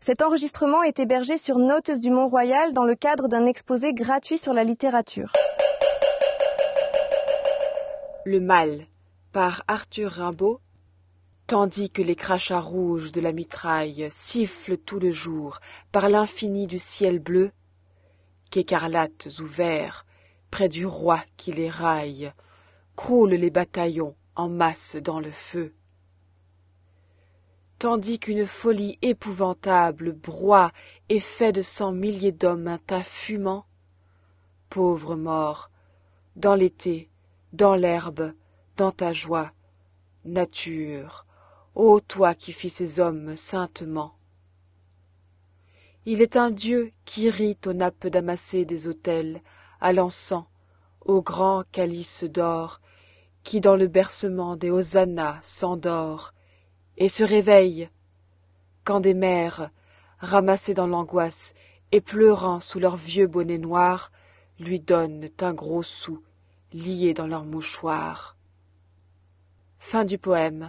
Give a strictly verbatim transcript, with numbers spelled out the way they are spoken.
Cet enregistrement est hébergé sur Notes du Mont-Royal dans le cadre d'un exposé gratuit sur la littérature. Le mal, par Arthur Rimbaud. Tandis que les crachats rouges de la mitraille sifflent tout le jour par l'infini du ciel bleu, qu'écarlates ou verts, près du roi qui les raille, croulent les bataillons en masse dans le feu. Tandis qu'une folie épouvantable broie et fait de cent milliers d'hommes un tas fumant, pauvre mort, dans l'été, dans l'herbe, dans ta joie, nature, ô toi qui fis ces hommes saintement. Il est un Dieu qui rit aux nappes damassées des autels, à l'encens, au grand calice d'or, qui dans le bercement des hosannas s'endort, et se réveille, quand des mères, ramassées dans l'angoisse et pleurant sous leurs vieux bonnets noirs, lui donnent un gros sou lié dans leur mouchoir. Fin du poème.